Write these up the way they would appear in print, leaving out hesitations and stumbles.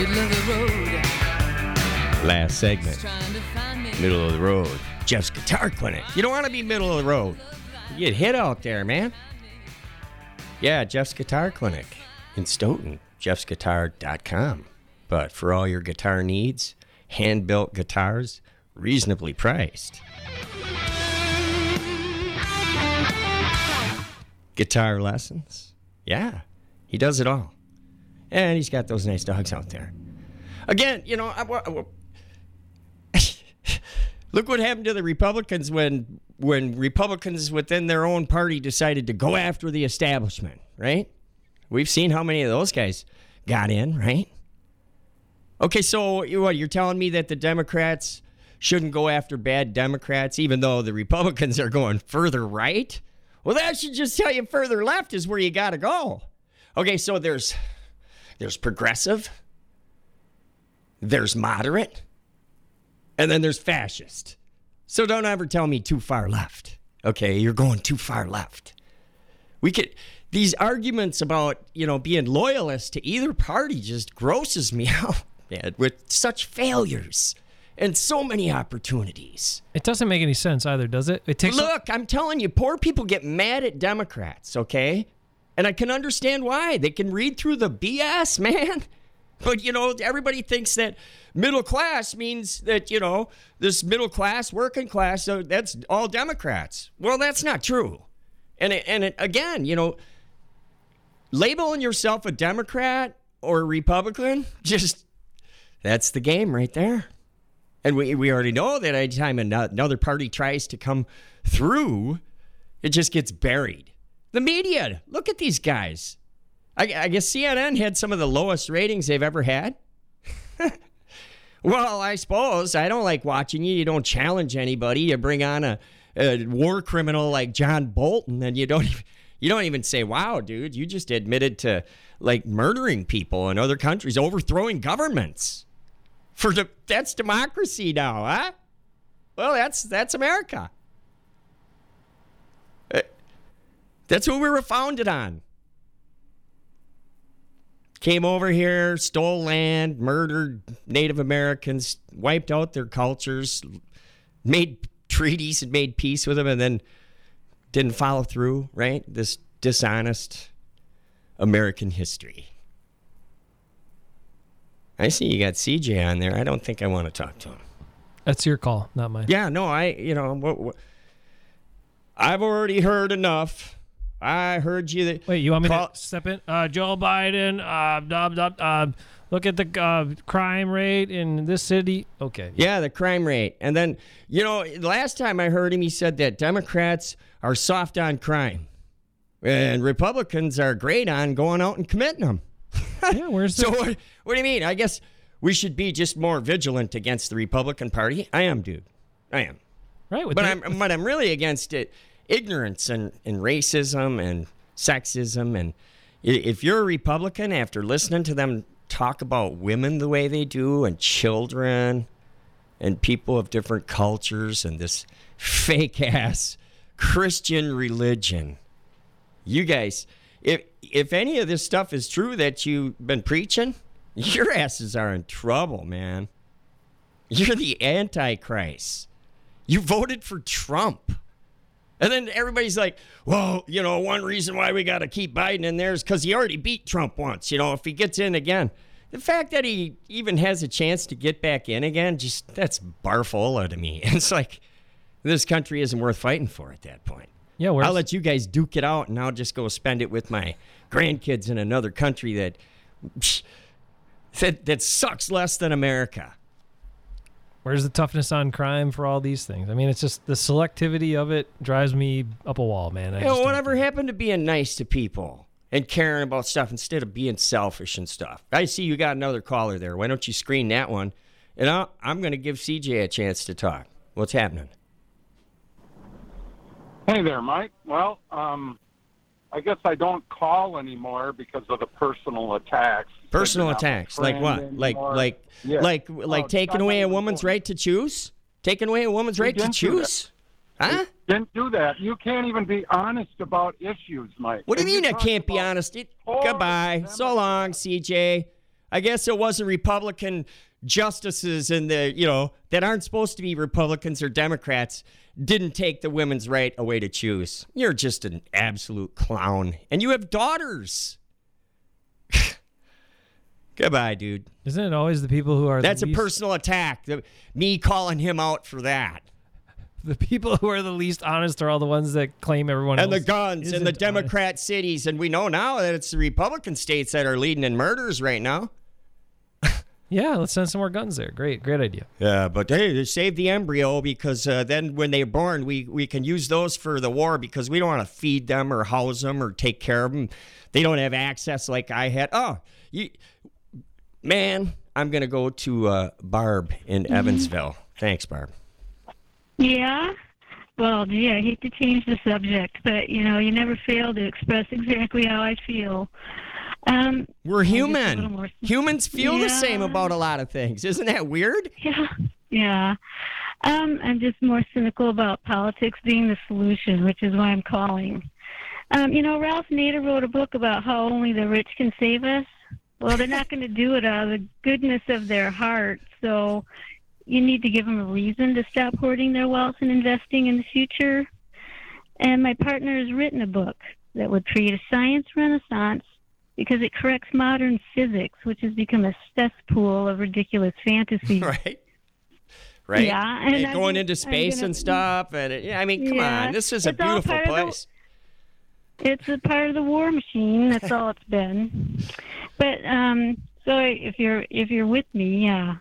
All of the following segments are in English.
Last segment. Middle of the road. Jeff's Guitar Clinic. You don't want to be middle of the road. You get hit out there, man. Yeah, Jeff's Guitar Clinic in Stoughton. jeffsguitar.com. But for all your guitar needs, hand-built guitars, reasonably priced. Guitar lessons. Yeah, he does it all. And he's got those nice dogs out there. Again, you know, look what happened to the Republicans when Republicans within their own party decided to go after the establishment, right? We've seen how many of those guys got in, right? Okay, so what, you're telling me that the Democrats shouldn't go after bad Democrats, even though the Republicans are going further right? Well, that should just tell you further left is where you got to go. Okay, so there's progressive, there's moderate, and then there's fascist. So don't ever tell me too far left. Okay, you're going too far left. These arguments about, you know, being loyalist to either party just grosses me out, man, with such failures and so many opportunities. It doesn't make any sense either, does it? Look, I'm telling you, poor people get mad at Democrats, okay? And I can understand why. They can read through the BS, man. But, you know, everybody thinks that middle class means that, you know, this middle class, working class, so that's all Democrats. Well, that's not true. And again, you know, labeling yourself a Democrat or a Republican, just, that's the game right there. And we already know that anytime another party tries to come through, it just gets buried. The media, look at these guys. I guess CNN had some of the lowest ratings they've ever had. Well, I suppose. I don't like watching you. You don't challenge anybody. You bring on a war criminal like John Bolton, and you don't even say, wow, dude, you just admitted to, like, murdering people in other countries, overthrowing governments. That's democracy now, huh? Well, that's America. That's what we were founded on. Came over here, stole land, murdered Native Americans, wiped out their cultures, made treaties and made peace with them, and then didn't follow through, right? This dishonest American history. I see you got CJ on there. I don't think I want to talk to him. That's your call, not mine. Yeah, no, I've already heard enough. I heard you. Wait, you want me to step in? Joe Biden, look at the crime rate in this city. Okay. Yeah, the crime rate. And then, you know, last time I heard him, he said that Democrats are soft on crime. And Republicans are great on going out and committing them. Yeah, where's the... So what do you mean? I guess we should be just more vigilant against the Republican Party. I am, dude. I am. Right. But I'm really against it. Ignorance and racism and sexism. And if you're a Republican, after listening to them talk about women the way they do and children and people of different cultures and this fake-ass Christian religion, you guys, if any of this stuff is true that you've been preaching, your asses are in trouble, man. You're the Antichrist. You voted for Trump. And then everybody's like, well, you know, one reason why we got to keep Biden in there is because he already beat Trump once. You know, if he gets in again. The fact that he even has a chance to get back in again, just, that's barfola to me. It's like, this country isn't worth fighting for at that point. Yeah, I'll let you guys duke it out, and I'll just go spend it with my grandkids in another country that sucks less than America. Where's the toughness on crime for all these things? I mean, it's just the selectivity of it drives me up a wall, man. Whatever happened to being nice to people and caring about stuff instead of being selfish and stuff? I see you got another caller there. Why don't you screen that one? And I'm going to give CJ a chance to talk. What's happening? Hey there, Mike. Well, I guess I don't call anymore because of the personal attacks. Personal attacks, like what? Anymore. Like taking away a woman's right to choose? Taking away a woman's right to choose? Huh? Didn't do that. You can't even be honest about issues, Mike. What do you mean I can't be honest? Goodbye. So long, CJ. I guess it wasn't Republican justices and that aren't supposed to be Republicans or Democrats didn't take the women's right away to choose. You're just an absolute clown. And you have daughters. Goodbye, dude. Isn't it always the people who are That's the a least, personal attack. Me calling him out for that. the people who are the least honest are all the ones that claim everyone And else the guns and the isn't Democrat cities. And we know now that it's the Republican states that are leading in murders right now. Yeah, let's send some more guns there. Great idea. Yeah, but hey, save the embryo because then when they're born, we can use those for the war because we don't want to feed them or house them or take care of them. They don't have access like I had. Man, I'm going to go to Barb in Evansville. Thanks, Barb. Yeah. Well, gee, I hate to change the subject, but, you never fail to express exactly how I feel. We're just a human. little more- Humans feel the Yeah. same about a lot of things. Isn't that weird? Yeah. I'm just more cynical about politics being the solution, which is why I'm calling. Ralph Nader wrote a book about how only the rich can save us. Well, they're not going to do it out of the goodness of their heart, so you need to give them a reason to stop hoarding their wealth and investing in the future. And my partner has written a book that would create a science renaissance because it corrects modern physics, which has become a cesspool of ridiculous fantasy. Right. Yeah, and And going into space and stuff. And come on. This is a it's all beautiful part of the- place. It's a part of the war machine. That's all it's been. But so if you're with me, yeah.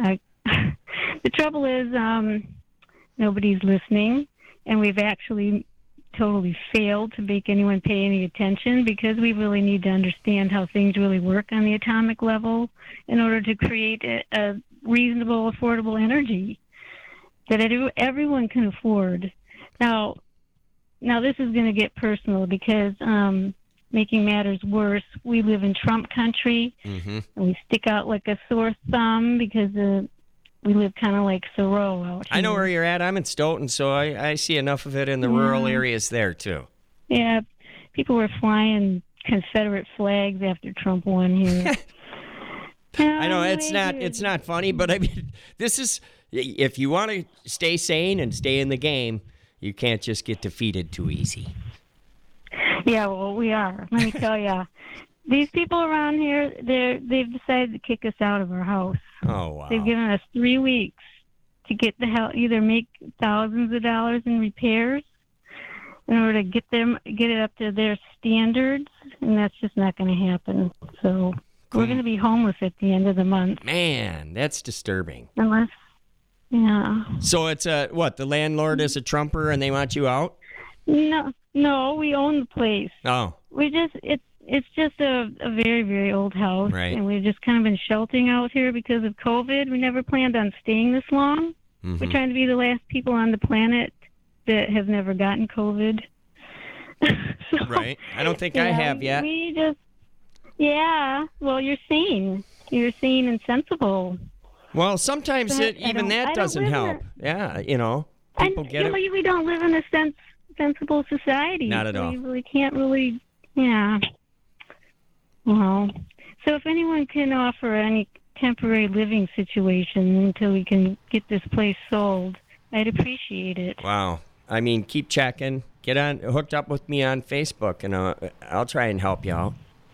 The trouble is nobody's listening, and we've actually totally failed to make anyone pay any attention because we really need to understand how things really work on the atomic level in order to create a reasonable, affordable energy that everyone can afford. Now this is going to get personal because making matters worse, we live in Trump country, and we stick out like a sore thumb because we live kind of like Thoreau out here. I know where you're at. I'm in Stoughton, so I see enough of it in the rural areas there, too. Yeah, people were flying Confederate flags after Trump won here. I know it's not funny, but I mean, this is if you want to stay sane and stay in the game, you can't just get defeated too easy. Yeah, well, we are. Let me tell you, these people around here, they've decided to kick us out of our house. Oh wow! They've given us 3 weeks to get the hell, either make thousands of dollars in repairs in order to get it up to their standards, and that's just not going to happen. So we're going to be homeless at the end of the month. Man, that's disturbing. Unless, yeah. So it's what? The landlord is a Trumper and they want you out? No, we own the place. Oh. It's just a very, very old house. Right. And we've just kind of been sheltering out here because of COVID. We never planned on staying this long. Mm-hmm. We're trying to be the last people on the planet that have never gotten COVID. So, Right. I don't think I have yet. Well, you're sane. You're sane and sensible. Well, sometimes But even that I don't doesn't live in help. Yeah, people get it. We don't live in a sensible society. Not at all. We really can't really, yeah. Well, so if anyone can offer any temporary living situation until we can get this place sold, I'd appreciate it. Wow. I mean, keep checking. Get hooked up with me on Facebook, and I'll try and help you out.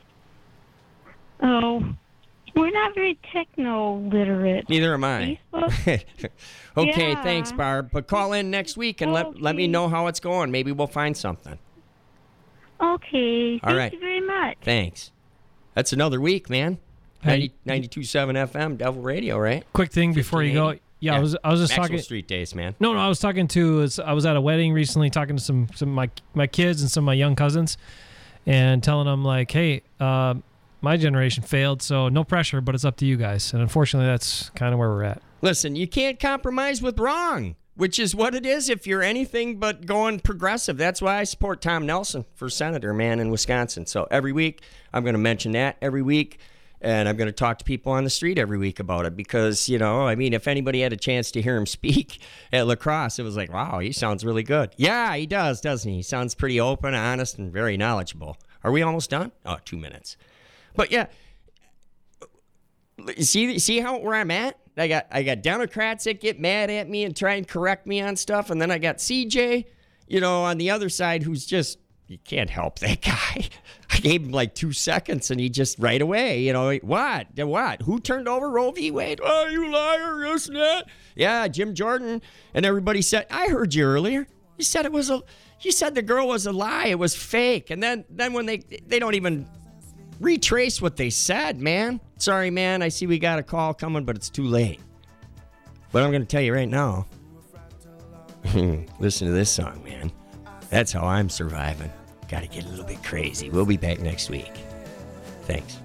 Oh, we're not very techno-literate. Neither am I. Facebook? Okay, Yeah. thanks, Barb. But call in next week and let me Okay. know how it's going. Maybe we'll find something. Okay. All Thank right. you very much. Thanks. That's another week, man. Hey. 92.7 FM, Devil Radio, right? Quick thing before you go. Yeah, I was just Maxwell talking. Street Days, man. No, I was talking to. I was at a wedding recently, talking to some of my kids and some of my young cousins, and telling them like, hey, my generation failed, so no pressure, but it's up to you guys. And unfortunately, that's kind of where we're at. Listen, you can't compromise with wrong, which is what it is if you're anything but going progressive. That's why I support Tom Nelson for senator, man, in Wisconsin. So every week, I'm going to mention that every week. And I'm going to talk to people on the street every week about it because, if anybody had a chance to hear him speak at La Crosse, it was like, wow, he sounds really good. Yeah, he does, doesn't he? He sounds pretty open, honest, and very knowledgeable. Are we almost done? Oh, 2 minutes. But yeah, See how where I'm at? I got Democrats that get mad at me and try and correct me on stuff, and then I got CJ, on the other side who's just, you can't help that guy. I gave him like 2 seconds and he just right away, what? Who turned over Roe v. Wade? Oh, you liar, this and that. Yeah, Jim Jordan and everybody said, I heard you earlier. You said you said the girl was a lie. It was fake. And then when they don't even retrace what they said, man. Sorry, man. I see we got a call coming, but it's too late. But I'm going to tell you right now. Listen to this song, man. That's how I'm surviving. Got to get a little bit crazy. We'll be back next week. Thanks.